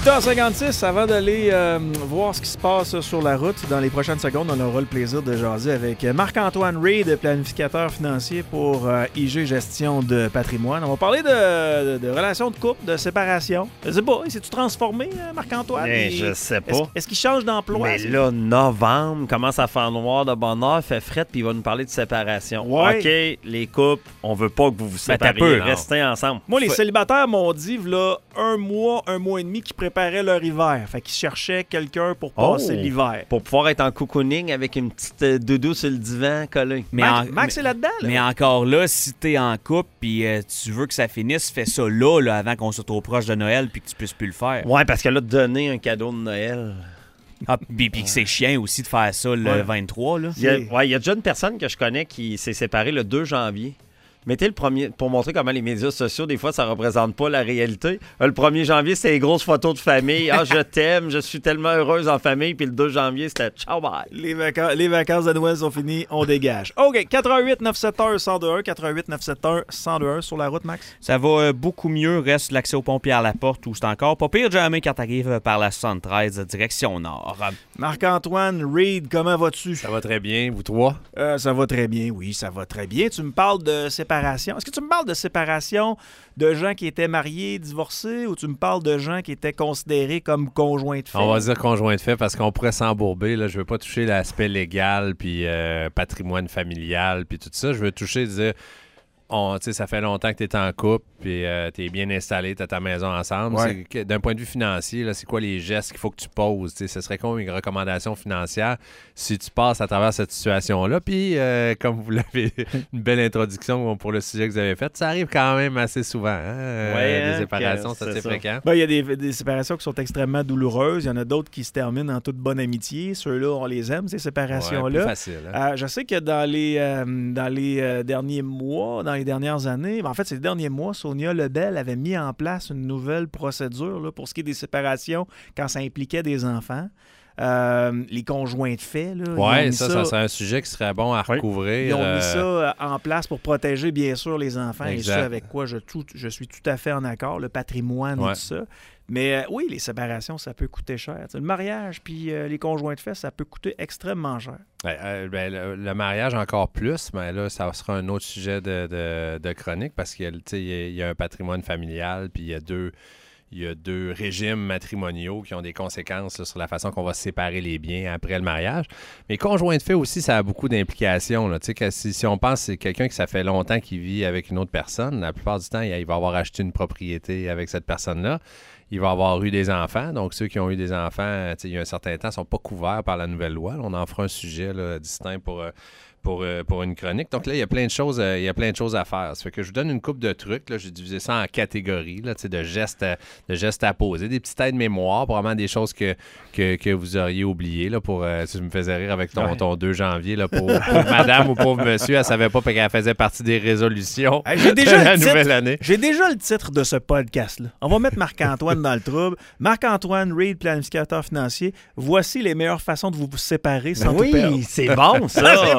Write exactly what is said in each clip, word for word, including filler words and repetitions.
huit heures cinquante-six, avant d'aller euh, voir ce qui se passe sur la route, dans les prochaines secondes, on aura le plaisir de jaser avec Marc-Antoine Reid, planificateur financier pour euh, I G Gestion de patrimoine. On va parler de, de, de relations de couple, de séparation. Je sais pas, il s'est-tu transformé, Marc-Antoine? Bien, je sais pas. Est-ce, est-ce qu'il change d'emploi? Mais là, novembre, commence à faire noir de bonne heure, fait fret, puis il va nous parler de séparation. Ouais. OK, les couples, on veut pas que vous vous sépariez, peu, restez ensemble. Moi, les Faut... célibataires m'ont dit, là, un mois, un mois et demi, qu'ils préparaient leur hiver. Fait qu'ils cherchaient quelqu'un pour passer Oh. l'hiver. Pour pouvoir être en cocooning avec une petite euh, doudou sur le divan collé. Mais Max, en- Max mais- est là-dedans, là. Mais encore là, si t'es en couple puis euh, tu veux que ça finisse, fais ça là, là avant qu'on soit trop proche de Noël puis que tu puisses plus le faire. Ouais, parce que là, donner un cadeau de Noël... Ah, puis puis que c'est chiant aussi de faire ça le Ouais. vingt-trois, là. Il y a, ouais, il y a déjà une personne que je connais qui s'est séparée le deux janvier. Mettez le premier, pour montrer comment les médias sociaux, des fois, ça représente pas la réalité. Euh, Le premier janvier, c'était les grosses photos de famille. Ah, je t'aime, je suis tellement heureuse en famille. Puis le deux janvier, c'était ciao, bye. Les, vaca- les vacances de Noël sont finies, on dégage. OK, quatre un huit neuf sept un un zéro deux un, quatre un huit neuf sept un un zéro deux un sur la route, Max. Ça va euh, beaucoup mieux, reste l'accès au pont Pierre-Laporte où c'est encore pas pire jamais quand t'arrives par la soixante-treize direction nord. Marc-Antoine Reid, comment vas-tu? Ça va très bien, vous trois? Euh, ça va très bien, oui, ça va très bien. Tu me parles de séparation. Est-ce que tu me parles de séparation de gens qui étaient mariés, divorcés, ou tu me parles de gens qui étaient considérés comme conjoints de fait? On va dire conjoint de fait parce qu'on pourrait s'embourber. Là. Je veux pas toucher l'aspect légal, puis euh, patrimoine familial, puis tout ça. Je veux toucher, dire, on, tu sais, ça fait longtemps que tu es en couple, puis euh, tu es bien installé, tu as ta maison ensemble. Ouais. C'est que- d'un point de vue financier, là, c'est quoi les gestes qu'il faut que tu poses? Tu sais, ce serait quoi une recommandation financière si tu passes à travers cette situation-là? Puis, euh, comme vous l'avez, une belle introduction pour le sujet que vous avez fait, ça arrive quand même assez souvent. Hein? Euh, Ouais, les hein, séparations, que c'est c'est assez ça. fréquent. Ben, il y a des, des séparations qui sont extrêmement douloureuses. Il y en a d'autres qui se terminent en toute bonne amitié. Ceux-là, on les aime, ces Ouais, séparations-là. plus facile. Hein? Euh, je sais que dans les, euh, dans les euh, derniers mois, dans les dernières années, ben, en fait, ces derniers mois, Sonia Lebel avait mis en place une nouvelle procédure là, pour ce qui est des séparations quand ça impliquait des enfants. Euh, les conjoints de fait. Là, ils ont Oui, mis ça, ça, c'est un sujet qui serait bon à Oui. recouvrir. Ils ont euh, mis ça euh, en place pour protéger, bien sûr, les enfants. Exact. Et ça, avec quoi je, tout, je suis tout à fait en accord, le patrimoine et Ouais. tout ça. Mais euh, oui, les séparations, ça peut coûter cher. Tu sais, le mariage puis euh, les conjoints de fait, ça peut coûter extrêmement cher. ouais, euh, ben, le, le mariage encore plus, mais là, ça sera un autre sujet de, de- de chronique parce qu'il y a, tu sais, il y a- il y a un patrimoine familial, puis il y a deux... Il y a deux régimes matrimoniaux qui ont des conséquences là, sur la façon qu'on va séparer les biens après le mariage. Mais conjoint de fait aussi, ça a beaucoup d'implications. Là. Tu sais, que si, si on pense que c'est quelqu'un qui ça fait longtemps qu'il vit avec une autre personne, la plupart du temps, il, il va avoir acheté une propriété avec cette personne-là. Il va avoir eu des enfants. Donc, ceux qui ont eu des enfants, tu sais, il y a un certain temps, ne sont pas couverts par la nouvelle loi. Là, on en fera un sujet là, distinct pour... euh, Pour, euh, pour une chronique. Donc là, il y a plein de choses, euh, il y a plein de choses à faire. Ça fait que je vous donne une couple de trucs. Là. J'ai divisé ça en catégories, là, tu sais, de gestes, à, de gestes à poser, des petites aides-mémoire, probablement des choses que, que, que vous auriez oubliées. Là, pour, euh, si je me faisais rire avec ton, Ouais. ton deux janvier, là, pour, pour madame ou pauvre monsieur, elle savait pas qu'elle faisait partie des résolutions Hey, j'ai déjà de la le titre. nouvelle année. J'ai déjà le titre de ce podcast-là. On va mettre Marc-Antoine dans le trouble. Marc-Antoine Reid, planificateur financier. Voici les meilleures façons de vous séparer sans tout perdre. Oui, c'est bon,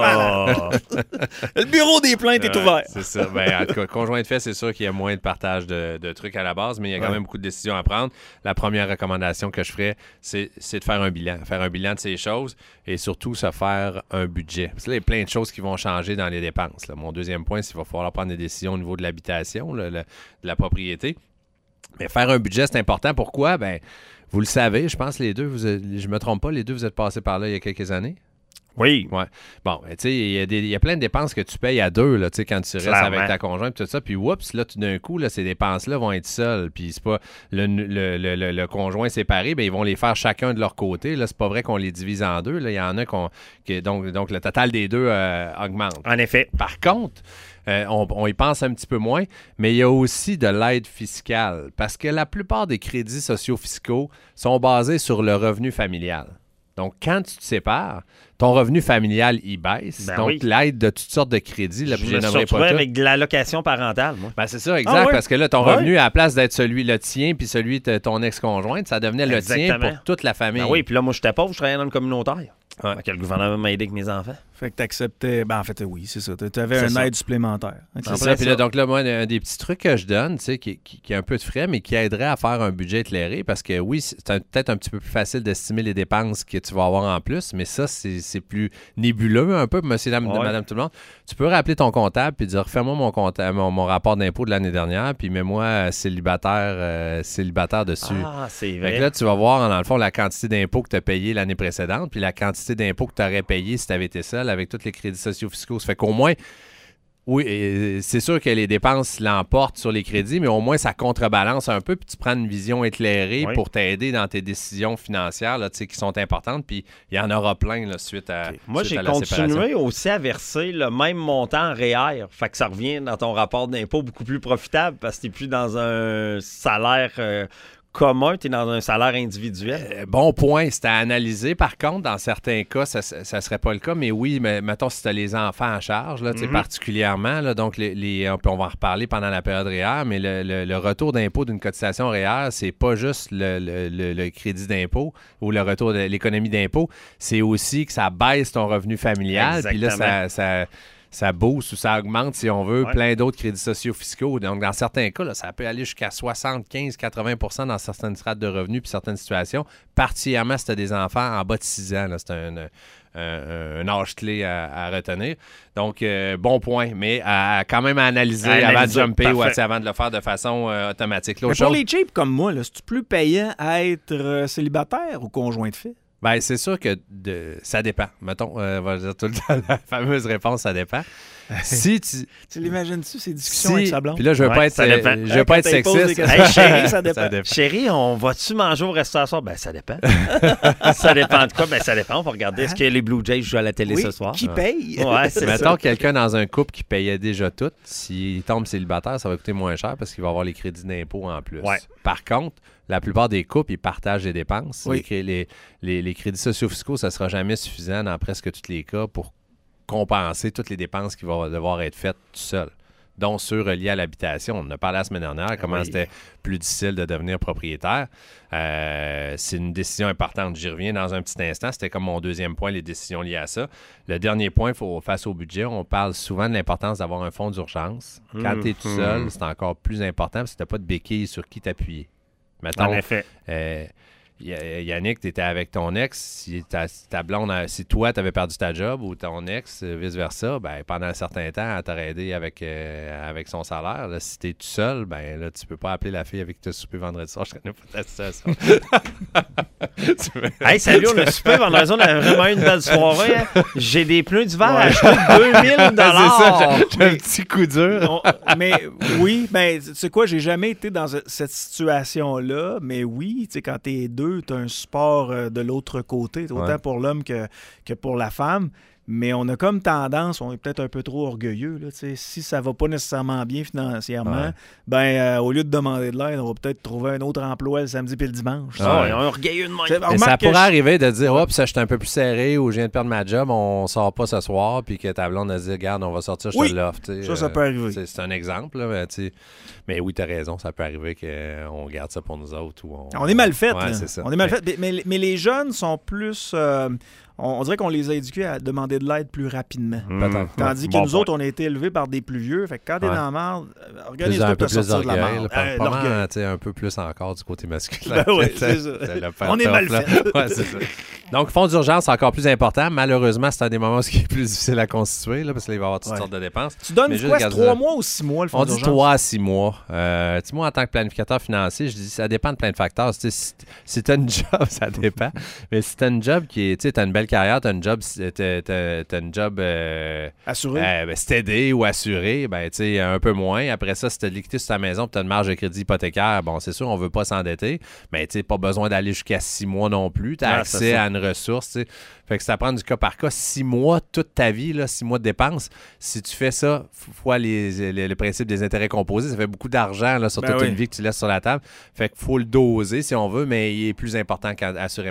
ça. Le bureau des plaintes est Ouais, ouvert. C'est ça. Ben, en tout cas, conjoint de fait, c'est sûr qu'il y a moins de partage de, de trucs à la base, mais il y a quand Ouais. même beaucoup de décisions à prendre. La première recommandation que je ferais, c'est, c'est de faire un bilan. Faire un bilan de ces choses et surtout se faire un budget. Parce que là, il y a plein de choses qui vont changer dans les dépenses. Là. Mon deuxième point, c'est qu'il va falloir prendre des décisions au niveau de l'habitation, là, le- de la propriété. Mais faire un budget, c'est important. Pourquoi? Ben, vous le savez, je pense les deux, vous, je me trompe pas, les deux, vous êtes passés par là il y a quelques années. Oui. Ouais. Bon, ben, tu sais, il y, a des- il y a plein de dépenses que tu payes à deux, là, tu sais, quand tu restes Clairement. avec ta conjointe, puis tout ça. Puis, oups, là, tout d'un coup, là, ces dépenses-là vont être seules. Puis, c'est pas le, le, le, le- le conjoint séparé, ben ils vont les faire chacun de leur côté. Là, c'est pas vrai qu'on les divise en deux. Là, il y en a qu'on. que- donc, donc, le total des deux euh, augmente. En effet. Par contre, euh, on, on y pense un petit peu moins, mais il y a aussi de l'aide fiscale. Parce que la plupart des crédits sociaux-fiscaux sont basés sur le revenu familial. Donc, quand tu te sépares, ton revenu familial, il baisse. Ben donc, oui. l'aide de toutes sortes de crédits, là, Je puis je me les suis nommerai retrouvé pas tous. avec de l'allocation parentale, moi. Ben, c'est ça, exact, Ah ouais? parce que là, ton Ouais. revenu, à la place d'être celui le tien puis celui de ton ex-conjointe, ça devenait le tien Exactement. pour toute la famille. Ben oui, puis là, moi, j'étais pauvre, je travaillais dans le communautaire. Ouais. Fait que le gouvernement m'a aidé avec mes enfants. Fait que tu acceptais. Ben, en fait, oui, c'est ça. Tu avais C'est un ça. aide supplémentaire. C'est ça. Puis là, donc là, moi, un des petits trucs que je donne, tu sais, qui, qui, qui a un peu de frais, mais qui aiderait à faire un budget éclairé, parce que oui, c'est un- peut-être un petit peu plus facile d'estimer les dépenses que tu vas avoir en plus, mais ça, c'est c'est plus nébuleux un peu, monsieur, dame, Ouais. madame, tout le monde. Tu peux rappeler ton comptable puis dire, fais-moi mon, compta- mon, mon rapport d'impôt de l'année dernière, puis mets-moi euh, célibataire, euh, célibataire dessus. Ah, c'est Fait vrai. que là, tu vas voir, dans le fond, la quantité d'impôts que tu as payé l'année précédente, puis la quantité d'impôts que tu aurais payé si tu avais été seul avec tous les crédits sociaux fiscaux. Ça fait qu'au moins, oui, euh, c'est sûr que les dépenses l'emportent sur les crédits, mais au moins, ça contrebalance un peu, puis tu prends une vision éclairée Oui. pour t'aider dans tes décisions financières là, tu sais, qui sont importantes, puis il y en aura plein là, suite à, Moi, suite j'ai à la séparation. continué aussi à verser le même montant en R E E R. Fait que ça revient dans ton rapport d'impôt beaucoup plus profitable parce que tu n'es plus dans un salaire euh, commun, tu es dans un salaire individuel. Euh, Bon point, c'est à analyser. Par contre, dans certains cas, ça ne serait pas le cas. Mais oui, mais mettons si tu as les enfants en charge, là, tu sais, Mhm. particulièrement, là, donc les, les- on peut- on va en reparler pendant la période R E E R, mais le, le- le retour d'impôt d'une cotisation R E E R, c'est pas juste le, le- le- le crédit d'impôt ou le retour de l'économie d'impôt, c'est aussi que ça baisse ton revenu familial. Puis là, ça, ça, ça booste ou ça augmente, si on veut, Ouais. plein d'autres crédits sociaux fiscaux. Donc, dans certains cas, là, ça peut aller jusqu'à soixante-quinze à quatre-vingts pour cent dans certaines strates de revenus puis certaines situations, particulièrement si tu as des enfants en bas de six ans. là. C'est un, un, un- un âge clé à, à retenir. Donc, euh, bon point, mais à, à quand même à analyser, À avant analyser, de jumper ou parfait. tu sais, avant de le faire de façon euh, automatique. Mais L'autre pour chose, les cheap comme moi, là, c'est-tu plus payant à être euh, célibataire ou conjoint de fait? ben, c'est sûr que de, ça dépend. Mettons, euh, on va dire tout le temps la fameuse réponse, ça dépend. Si tu... Tu l'imagines-tu, ces discussions Si, avec sa blonde? puis là, je veux Ouais, pas être, ça dépend. euh, je veux pas être Quand elle pose des sexiste. questions. Hey, chérie, ça dépend. Ça dépend. Chérie, on va-tu manger au restaurant ce soir? Ben, ça dépend. Ça dépend de quoi? Ben, ça dépend. On va regarder. Est-ce que les Blue Jays jouent à la télé Oui, ce soir? qui paye? Ouais, c'est Mettons ça. quelqu'un dans un couple qui payait déjà tout, s'il tombe célibataire, ça va coûter moins cher parce qu'il va avoir les crédits d'impôt en plus. Ouais. Par contre, la plupart des couples, ils partagent les dépenses. Oui. Les, cré- les, les- les crédits sociaux fiscaux, ça ne sera jamais suffisant dans presque tous les cas pour compenser toutes les dépenses qui vont devoir être faites tout seul, dont ceux reliés à l'habitation. On en a parlé la semaine dernière, comment Oui. c'était plus difficile de devenir propriétaire. Euh, c'est une décision importante. J'y reviens dans un petit instant. C'était comme mon deuxième point, les décisions liées à ça. Le dernier point, faut, face au budget, on parle souvent de l'importance d'avoir un fonds d'urgence. Quand tu es tout Mhm. seul, c'est encore plus important parce que tu n'as pas de béquille sur qui t'appuyer. Mettons, En effet. euh, Y- Yannick, tu étais avec ton ex. Si ta, si ta blonde, a- si toi, tu avais perdu ta job ou ton ex, euh, vice-versa, ben, pendant un certain temps, elle t'aurait aidé avec, euh, avec son salaire. Là, si tu es tout seul, ben, là, tu peux pas appeler la fille avec qui tu as soupé vendredi soir. Je connais pas ta situation. Tu veux- Hey, salut, on a super vendredi. On a vraiment eu une belle soirée. hein. J'ai des pneus d'hiver à acheter deux mille dollars. C'est ça, j'ai- j'ai un petit coup dur. On- mais oui, ben, tu sais quoi, j'ai jamais été dans ce- cette situation-là, mais oui, tu sais, quand t'es deux, t'as un support euh, de l'autre côté, autant Ouais. pour l'homme que, que pour la femme. Mais on a comme tendance, on est peut-être un peu trop orgueilleux. Là, tu sais, si ça va pas nécessairement bien financièrement, Ouais. ben euh, au lieu de demander de l'aide, on va peut-être trouver un autre emploi le samedi puis le dimanche. Ah, Ouais. on est orgueilleux de C'est- même. Mais ça remarque que pourrait je- arriver de dire, hop, ça, je suis un peu plus serré ou je viens de perdre ma job, on sort pas ce soir, puis que ta blonde a dit, regarde, on va sortir, je Oui, te l'offre. tu sais, ça, ça euh, peut arriver. C'est c'est un exemple, là, mais, tu sais, mais oui, tu as raison, ça peut arriver qu'on garde ça pour nous autres. Ou on, On est mal fait. Ouais, là. c'est ça. On est mal Mais- fait. Mais, mais- mais les jeunes sont plus. euh, on, on dirait qu'on les a éduqués à demander de l'aide plus rapidement. Peut-être. Tandis Ouais, que bon nous point. autres, on a été élevés par des plus vieux. Fait que quand t'es Ouais. dans la marde, euh, Plus, organise-toi un pour peu te plus sortir de la d'orgueil, marde. là, pas, Euh, pas l'orgueil. mal, tu sais, un peu plus encore du côté masculin. Ben ouais, Tu c'est sais, ça. c'est le On est top, mal là. fait. Ouais, c'est ça. Donc, fonds d'urgence, c'est encore plus important. Malheureusement, c'est un des moments où c'est plus difficile à constituer, là, parce qu'il va y avoir toutes Ouais. sortes de dépenses. Tu donnes Mais juste quoi, c'est garde trois ça. mois ou six mois le fonds On dit d'urgence? trois à six mois. Euh, tu sais, moi, en tant que planificateur financier, je dis ça dépend de plein de facteurs. Tu sais, si si tu as une job, ça dépend. Mais si tu as une job qui est, tu sais, tu as une belle carrière, tu as une job, t'as, t'as- t'as une job euh, Assuré. euh, ben, steady ou assuré, ben, tu sais, un peu moins. Après ça, si tu as de l'équité sur ta maison et tu as une marge de crédit hypothécaire, bon, c'est sûr, on veut pas s'endetter. Mais tu sais, pas besoin d'aller jusqu'à six mois non plus. Tu as Ah, c'est accès ça. à une ressource, tu sais. Fait que ça prend du cas par cas. Six mois, toute ta vie, là, six mois de dépenses. Si tu fais ça, f- fois les, les- le principe des intérêts composés, ça fait beaucoup d'argent là, sur Ben toute oui. une vie que tu laisses sur la table. Fait qu'il faut le doser si on veut, mais il est plus important qu'à- assurément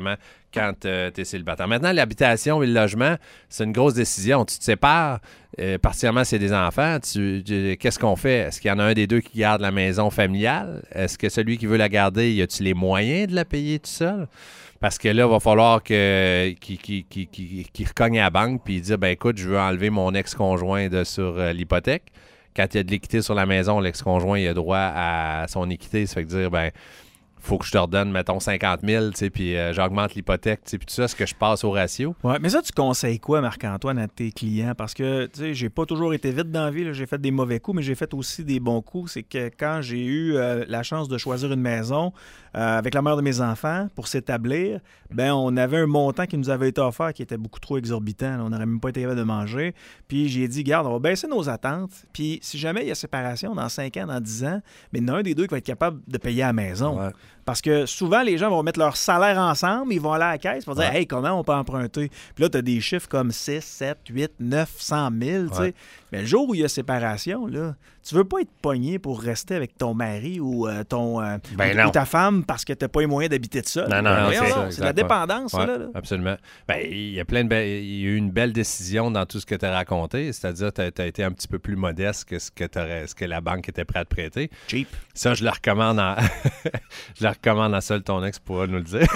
quand euh, tu es célibataire. Maintenant, l'habitation et le logement, c'est une grosse décision. Tu te sépares, euh, particulièrement si c'est des enfants. Tu, tu, qu'est-ce qu'on fait? Est-ce qu'il y en a un des deux qui garde la maison familiale? Est-ce que celui qui veut la garder, y a-tu les moyens de la payer tout seul? Parce que là, il va falloir que, qu'il, qu'il, qu'il, qu'il, qu'il recogne à la banque puis dire, ben écoute, je veux enlever mon ex-conjoint de, sur euh, l'hypothèque. Quand il y a de l'équité sur la maison, l'ex-conjoint il a droit à son équité. Ça fait que dire, ben faut que je te redonne, mettons, cinquante mille, tu sais, puis euh, j'augmente l'hypothèque, tu sais, puis tout ça, est-ce que je passe au ratio? Oui, mais ça, tu conseilles quoi, Marc-Antoine, à tes clients? Parce que, tu sais, j'ai pas toujours été vite dans la vie, là. J'ai fait des mauvais coups, mais j'ai fait aussi des bons coups. C'est que quand j'ai eu euh, la chance de choisir une maison euh, avec la mère de mes enfants pour s'établir, ben on avait un montant qui nous avait été offert qui était beaucoup trop exorbitant. Là. On n'aurait même pas été capable de manger. Puis j'ai dit, garde, on va baisser nos attentes. Puis si jamais il y a séparation dans cinq ans, dans dix ans, mais il y en a un des deux qui va être capable de payer à la maison. Ouais. Parce que souvent, les gens vont mettre leur salaire ensemble, ils vont aller à la caisse, ils vont dire ouais. « Hey, comment on peut emprunter? » Puis là, tu as des chiffres comme six, sept, huit, neuf cent mille, tu sais. Mais le jour où il y a séparation, là, tu veux pas être pogné pour rester avec ton mari ou, euh, ton, euh, ben ou, ou ta femme parce que tu n'as pas les moyens d'habiter de ça. Non, non, non, c'est, ça, c'est de la dépendance, ouais, ça, là, là. Absolument. Ben, il y a plein de be- il y a eu une belle décision dans tout ce que tu as raconté, c'est-à-dire que tu as été un petit peu plus modeste que ce que, ce que la banque était prête à te prêter. Cheap. Ça, je le recommande en... je le recommande en seul ton ex pourra nous le dire.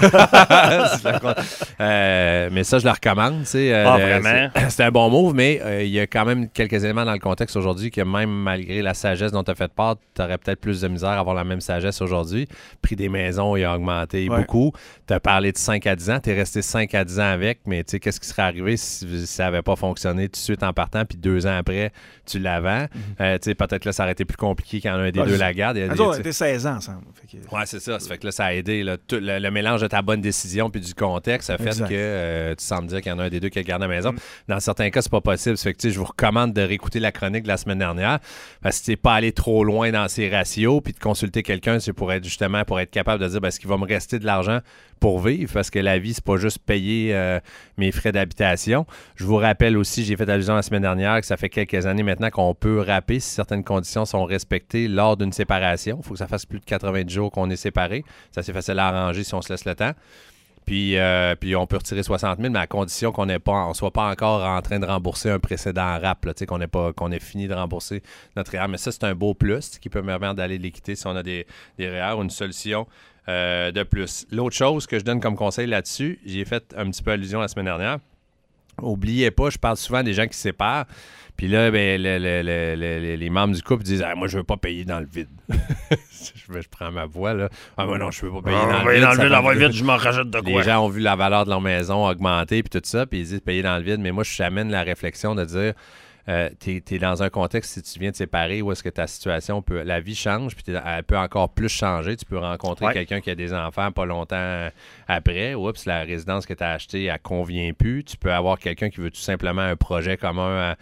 euh, mais ça, je le recommande. Tu sais, euh, ah, vraiment? C'est, c'est un bon move, mais euh, il y a quand même quelques éléments dans le contexte aujourd'hui que même malgré la sagesse dont tu as fait part, tu aurais peut-être plus de misère à avoir la même sagesse aujourd'hui. Le prix des maisons, il a augmenté ouais. beaucoup. Tu as parlé de cinq à dix ans. Tu es resté cinq à dix ans avec, mais tu sais, qu'est-ce qui serait arrivé si, si ça n'avait pas fonctionné tout de suite en partant, puis deux ans après, tu la vends? Mm-hmm. Euh, tu sais, peut-être là, ça aurait été plus compliqué quand un des ouais, deux la garde. Il y a des, on a été seize ans ensemble. Que... Oui, c'est ça. Ça fait que là, ça a aidé. Là, tout, le, le mélange de ta bonne décision puis du contexte a fait exact. que euh, tu sembles dire qu'il y en a un des deux qui a gardé la maison. Mm. Dans certains cas, c'est pas possible. Ça fait que tu sais, je vous recommande de réécouter la chronique de la semaine dernière parce que tu n'es pas allé trop loin dans ces ratios puis de consulter quelqu'un c'est pour être justement pour être capable de dire ben, est-ce qu'il va me rester de l'argent pour vivre parce que la vie, c'est pas juste payer euh, mes frais d'habitation. Je vous rappelle aussi, j'ai fait allusion la semaine dernière que ça fait quelques années maintenant qu'on peut rapper si certaines conditions sont respectées lors d'une séparation. Il faut que ça fasse plus de quatre-vingt-dix jours qu'on est séparés. C'est assez facile à arranger si on se laisse le temps. Puis, euh, puis on peut retirer soixante mille, mais à condition qu'on ne soit pas encore en train de rembourser un précédent rap, là, qu'on, ait pas, qu'on ait fini de rembourser notre R E E R. Mais ça, c'est un beau plus qui peut me permettre d'aller l'équiter si on a des, des R E E R ou une solution euh, de plus. L'autre chose que je donne comme conseil là-dessus, j'y ai fait un petit peu allusion la semaine dernière. Oubliez pas, je parle souvent des gens qui se séparent. Puis là, ben, le, le, le, le, les membres du couple disent ah, « Moi, je veux pas payer dans le vide. » je, je prends ma voix, là. « Ah, moi, non, je veux pas payer ah, dans, le vide. dans le vide. Dans le vide, je m'en rajoute de quoi. » Les gens ont vu la valeur de leur maison augmenter, puis tout ça, puis ils disent « Payer dans le vide. » Mais moi, je t'amène la réflexion de dire euh, « T'es es dans un contexte, si tu viens de séparer, où est-ce que ta situation peut... La vie change, puis elle peut encore plus changer. Tu peux rencontrer ouais. quelqu'un qui a des enfants pas longtemps après. Oups, la résidence que tu as achetée, elle convient plus. Tu peux avoir quelqu'un qui veut tout simplement un projet commun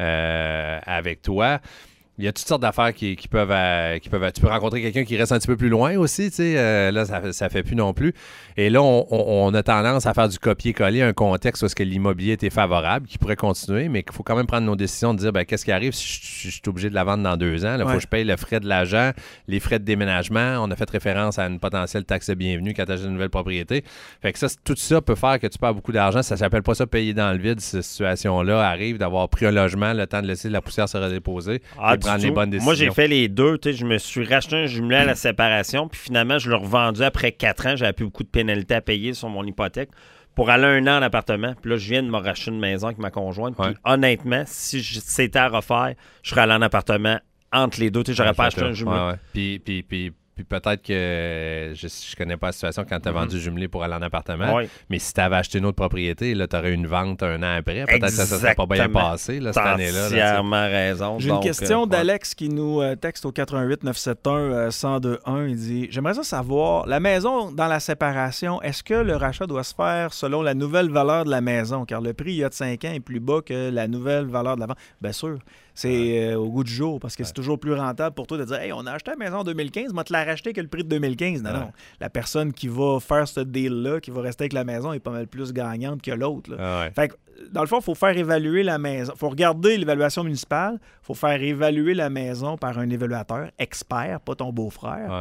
euh, avec toi. Il y a toutes sortes d'affaires qui, qui, peuvent, euh, qui peuvent... Tu peux rencontrer quelqu'un qui reste un petit peu plus loin aussi, tu sais. Euh, là, ça, ça fait plus non plus. Et là, on, on, on a tendance à faire du copier-coller, un contexte où est-ce que l'immobilier était favorable, qui pourrait continuer, mais qu'il faut quand même prendre nos décisions de dire, ben, qu'est-ce qui arrive si je, je, je suis obligé de la vendre dans deux ans? Il ouais. faut que je paye le frais de l'agent, les frais de déménagement. On a fait référence à une potentielle taxe de bienvenue quand tu achètes une nouvelle propriété. Fait que ça, tout ça peut faire que tu perds beaucoup d'argent. Ça s'appelle pas ça payer dans le vide. Cette situation-là arrive d'avoir pris un logement, le temps de laisser la poussière se redéposer. Ah, prendre les bonnes décisions. Moi, j'ai fait les deux. Je me suis racheté un jumelé à la séparation, puis finalement, je l'ai revendu après quatre ans. J'avais plus beaucoup de pénalités à payer sur mon hypothèque pour aller un an en appartement. Puis là, je viens de me racheter une maison avec ma conjointe. Puis ouais. honnêtement, si je, c'était à refaire, je serais allé en appartement entre les deux. J'aurais ouais, pas acheté un jumelé. Ouais, ouais. Puis, puis, puis, puis peut-être que je, je connais pas la situation quand tu as mm-hmm. vendu jumelé pour aller en appartement. Oui. Mais si tu avais acheté une autre propriété, tu aurais eu une vente un an après. Peut-être Exactement. que ça ne serait pas bien passé là, cette année-là. Tu as entièrement raison. J'ai donc, une question euh, d'Alex ouais. qui nous euh, texte au quatre un huit neuf sept un un zéro deux un. Il dit « J'aimerais ça savoir, la maison dans la séparation, est-ce que le rachat doit se faire selon la nouvelle valeur de la maison? Car le prix, il y a de cinq ans, est plus bas que la nouvelle valeur de la vente. » Bien sûr. C'est euh, au goût du jour, parce que ouais. c'est toujours plus rentable pour toi de dire « Hey, on a acheté la maison en deux mille quinze, moi te la racheter que le prix de deux mille quinze. » Non, ouais. non. La personne qui va faire ce deal-là, qui va rester avec la maison, est pas mal plus gagnante que l'autre. Là. Ouais. Fait que, dans le fond, il faut faire évaluer la maison. Il faut regarder l'évaluation municipale. Il faut faire évaluer la maison par un évaluateur expert, pas ton beau-frère. Ouais.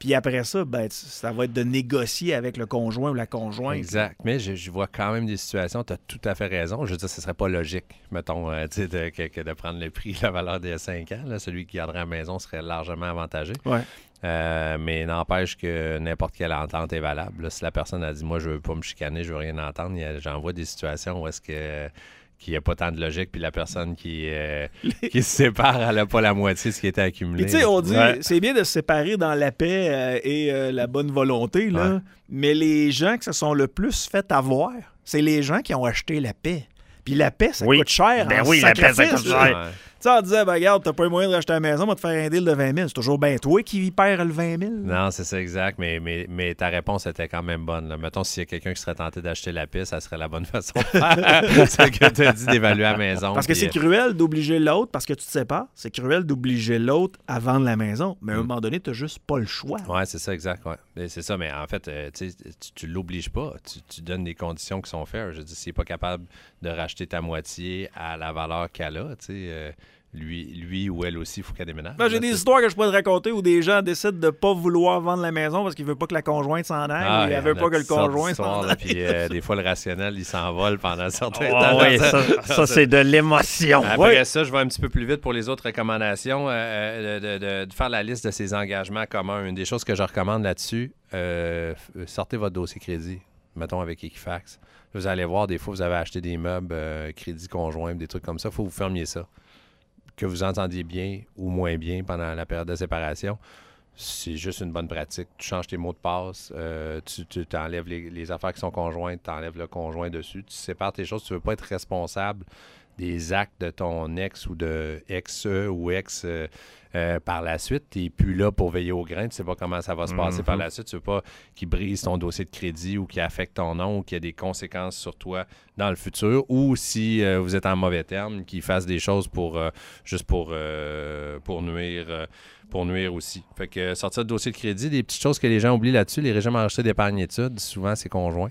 Puis après ça, ben, ça va être de négocier avec le conjoint ou la conjointe. Exact. Mais je, je vois quand même des situations, tu as tout à fait raison. Je veux dire, ce ne serait pas logique, mettons, euh, tu sais, de, que, que de prendre le prix, la valeur des cinq ans. Là, celui qui garderait à la maison serait largement avantagé. Ouais. Euh, mais n'empêche que n'importe quelle entente est valable. Là, si la personne a dit « Moi, je veux pas me chicaner, je veux rien entendre », j'en vois des situations où est-ce que qu'il n'y a pas tant de logique, puis la personne qui, euh, qui se sépare, elle n'a pas la moitié de ce qui était accumulé. Puis tu sais, on dit, ouais. c'est bien de se séparer dans la paix euh, et euh, la bonne volonté, là, Ouais. mais les gens qui se sont le plus fait avoir, c'est les gens qui ont acheté la paix. Puis la paix, ça Oui. coûte cher. Ben en oui, la paix, ça sacrifice, coûte là. cher. Ouais. Tu sais, on disait, ben, regarde, t'as pas les moyens de racheter la maison, on va te faire un deal de vingt mille. C'est toujours bien toi qui perds le vingt mille. Non, c'est ça, exact. Mais, mais, mais ta réponse était quand même bonne. Là. Mettons, s'il y a quelqu'un qui serait tenté d'acheter la piste, ça serait la bonne façon de faire. C'est que tu as dit d'évaluer à la maison. Parce que puis, c'est cruel d'obliger l'autre, parce que tu te sépares, c'est cruel d'obliger l'autre à vendre la maison. Mais à un Mm. moment donné, t'as juste pas le choix. Oui, c'est ça, exact. Ouais. Mais c'est ça, mais en fait, euh, tu sais, tu, tu l'obliges pas. Tu, tu donnes des conditions qui sont faires. Je dis, s'il n'est pas capable de racheter ta moitié à la valeur qu'elle a, tu sais, euh, lui, lui ou elle aussi, il faut qu'elle déménage. Ben, j'ai Là, des c'est- histoires que je pourrais te raconter où des gens décident de pas vouloir vendre la maison parce qu'ils veulent pas que la conjointe s'en aille Ah, ou il y ils en veulent a pas que le toutes sortes conjoint d'histoires, s'en là, aille. Puis euh, des fois, le rationnel, il s'envole pendant un certain Oh, temps. oui, ça, ça, c'est de l'émotion. Après Ouais. ça, je vais un petit peu plus vite pour les autres recommandations. euh, de, de- de- de faire la liste de ses engagements communs. Une des choses que je recommande là-dessus, euh, f- sortez votre dossier crédit, mettons avec Equifax. Vous allez voir, des fois, vous avez acheté des meubles, euh, crédit conjoint, des trucs comme ça. Il faut que vous fermiez ça. Que vous entendiez bien ou moins bien pendant la période de séparation, c'est juste une bonne pratique. Tu changes tes mots de passe, euh, tu, tu t'enlèves les, les affaires qui sont conjointes, tu enlèves le conjoint dessus, tu sépares tes choses. Tu ne veux pas être responsable des actes de ton ex ou de ex ou ex euh, euh, par la suite. Tu n'es plus là pour veiller au grain. Tu ne sais pas comment ça va se passer Mm-hmm. par la suite. Tu ne veux pas qu'il brise ton dossier de crédit ou qu'il affecte ton nom ou qu'il y ait des conséquences sur toi dans le futur. Ou si euh, vous êtes en mauvais terme, qu'il fasse des choses pour euh, juste pour, euh, pour nuire. Euh, pour nuire aussi. Fait que euh, sortir de dossier de crédit, des petites choses que les gens oublient là-dessus, les régimes enregistrés d'épargne-études, souvent c'est conjoint.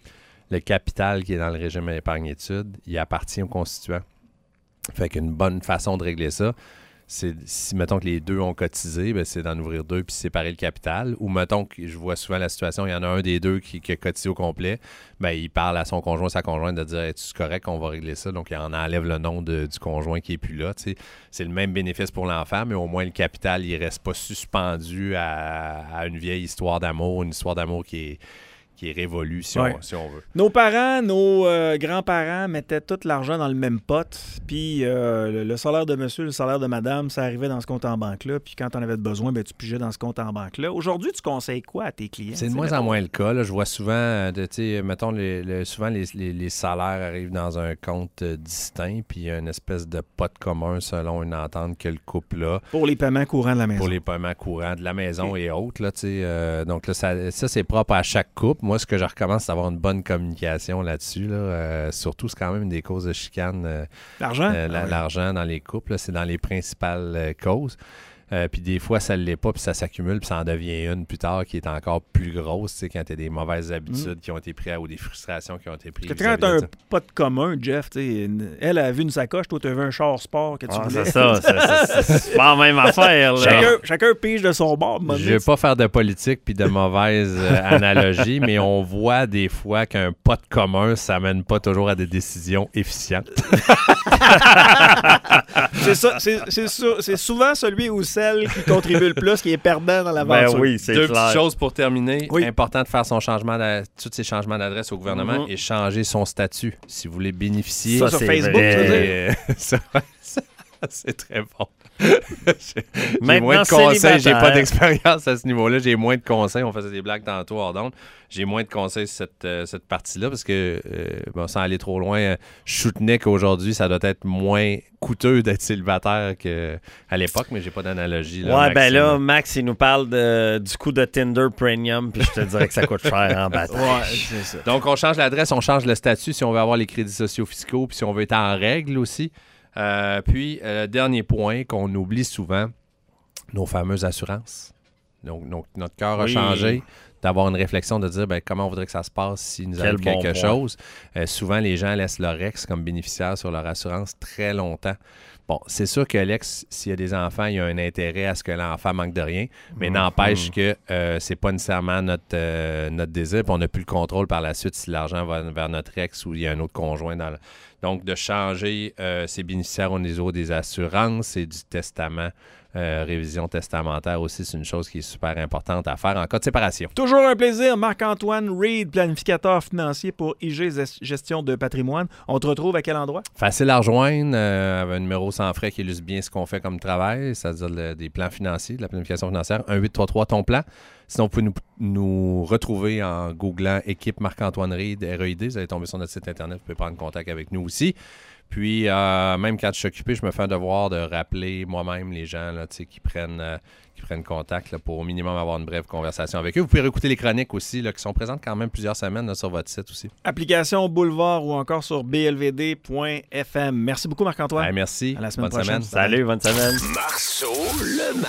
Le capital qui est dans le régime épargne-études, il appartient au constituant. Fait qu'une bonne façon de régler ça, c'est si, mettons que les deux ont cotisé, ben, c'est d'en ouvrir deux puis séparer le capital. Ou, mettons que je vois souvent la situation, il y en a un des deux qui, qui a cotisé au complet, ben, il parle à son conjoint, sa conjointe de dire hey, « Es-tu correct qu'on va régler ça? » Donc, il en enlève le nom de- du conjoint qui n'est plus là. Tu sais. C'est le même bénéfice pour l'enfant, mais au moins, le capital, il ne reste pas suspendu à, à une vieille histoire d'amour, une histoire d'amour qui est, qui est révolue, si, Ouais. on, si on veut. Nos parents, nos euh, grands-parents mettaient tout l'argent dans le même pot, puis euh, le, le salaire de monsieur, le salaire de madame, ça arrivait dans ce compte en banque-là, puis quand on avait besoin, ben, tu pigeais dans ce compte en banque-là. Aujourd'hui, tu conseilles quoi à tes clients? C'est de T'sais, moins mettons- en moins le cas. Là. Je vois souvent, euh, de, tu sais, mettons, les, le- souvent les, les- les salaires arrivent dans un compte euh, distinct, puis il y a une espèce de pot commun selon une entente que le couple a Pour les paiements courants de la maison. pour les paiements courants de la maison et autres. Là, tu sais, euh, donc là, ça, ça, c'est propre à chaque couple. Moi, ce que je recommande, c'est d'avoir une bonne communication là-dessus. Là. Euh, surtout, c'est quand même une des causes de chicane. euh, L'argent? euh, la- Ah ouais. L'argent dans les couples, là, c'est dans les principales euh, causes. Euh, puis des fois, ça ne l'est pas, puis ça s'accumule, puis ça en devient une plus tard qui est encore plus grosse, tu sais, quand tu as des mauvaises habitudes qui ont été prises ou des frustrations qui ont été prises. Parce que quand vis-à-vis t'as de un ça. pot commun, Jeff, tu sais, une- elle a vu une sacoche, toi, tu as vu un char sport que tu Ah, voulais. c'est ça, c'est- c'est c'est- c'est pas la même affaire. Là. Chacun, chacun pige de son bord. à un moment Je donné. ne veux pas faire de politique puis de mauvaises euh, analogies, mais on voit des fois qu'un pot commun, ça mène pas toujours à des décisions efficientes. C'est ça, c'est, c'est, sou- c'est souvent celui ou celle qui contribue le plus qui est perdant dans Ben l'aventure. oui, c'est Deux clair. petites choses pour terminer. Oui. Important de faire son changement d'a- tous ces changements d'adresse au gouvernement Mhm. et changer son statut. Si vous voulez bénéficier... Ça, sur c'est Facebook, vrai. tu veux dire? Euh, ça, ça, c'est très bon. J'ai j'ai Maintenant moins de conseils, j'ai pas célibataire. d'expérience à ce niveau-là. J'ai moins de conseils. On faisait des blagues tantôt hors d'onde. J'ai moins de conseils sur cette, euh, cette partie-là parce que, euh, bon, sans aller trop loin, euh, je soutenais qu'aujourd'hui, ça doit être moins coûteux d'être célibataire qu'à l'époque, mais j'ai pas d'analogie. Là, Ouais, ben Maxime. là, Max, il nous parle de, du coût de Tinder Premium, puis je te dirais que ça coûte cher en bataille. Ouais, c'est ça. Donc, on change l'adresse, on change le statut si on veut avoir les crédits sociaux fiscaux, puis si on veut être en règle aussi. Euh, puis, euh, dernier point qu'on oublie souvent, nos fameuses assurances. Donc, donc notre cœur a Oui. changé, d'avoir une réflexion de dire ben, comment on voudrait que ça se passe s'il nous Quel arrive bon quelque point. chose. Euh, souvent, les gens laissent leur ex comme bénéficiaire sur leur assurance très longtemps. Bon, c'est sûr que Alex, s'il y a des enfants, il y a un intérêt à ce que l'enfant manque de rien, mais Mmh. n'empêche Mmh. que euh, c'est pas nécessairement notre, euh, notre désir, puis on n'a plus le contrôle par la suite si l'argent va vers notre ex ou il y a un autre conjoint dans le... Donc, de changer euh, ses bénéficiaires au niveau des assurances et du testament, euh, révision testamentaire aussi, c'est une chose qui est super importante à faire en cas de séparation. Toujours un plaisir, Marc-Antoine Reid, planificateur financier pour I G Gestion de patrimoine. On te retrouve à quel endroit? Facile à rejoindre, euh, avec un numéro sans frais qui illustre bien ce qu'on fait comme travail, c'est-à-dire le- des plans financiers, de la planification financière, un huit trois trois ton plan. Sinon, vous pouvez nous, nous retrouver en googlant équipe Marc-Antoine Reid, R E I D. Vous allez tomber sur notre site Internet, vous pouvez prendre contact avec nous aussi. Puis, euh, même quand je suis occupé, je me fais un devoir de rappeler moi-même les gens là, tu sais, qui, prennent, euh, qui prennent contact là, pour au minimum avoir une brève conversation avec eux. Vous pouvez réécouter les chroniques aussi, là, qui sont présentes quand même plusieurs semaines là, sur votre site aussi. Application Boulevard ou encore sur b l v d point f m. Merci beaucoup, Marc-Antoine. Ouais, merci. À la semaine Bonne prochaine. semaine. Salut, bonne semaine. Marceau, le